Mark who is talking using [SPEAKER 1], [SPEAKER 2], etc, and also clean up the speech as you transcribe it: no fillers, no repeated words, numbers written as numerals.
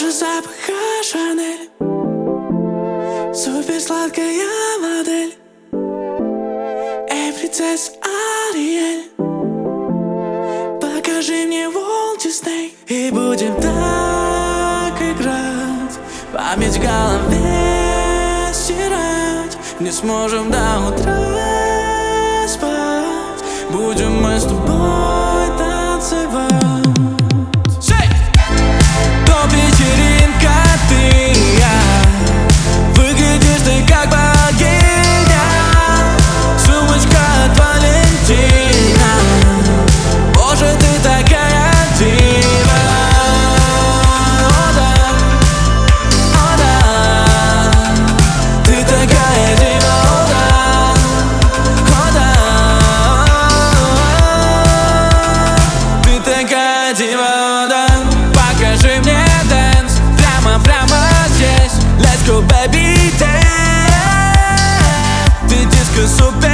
[SPEAKER 1] Кожа запаха Шанель, супер сладкая модель. Эй, принцесса Ариэль, покажи мне Walt Disney. И будем так играть, память в голове стирать. Не сможем до утра спать, будем мы с тобой танцевать. Топ-вечеринка, ты и я, выглядишь ты как богиня. Сумочка от Валентина, боже, ты такая дива. О да, о да, ты такая дива. О да, о да, ты такая дива. О да, покажи мне дэнс, прямо здесь. Let's go, baby, dance. Ты диско супер.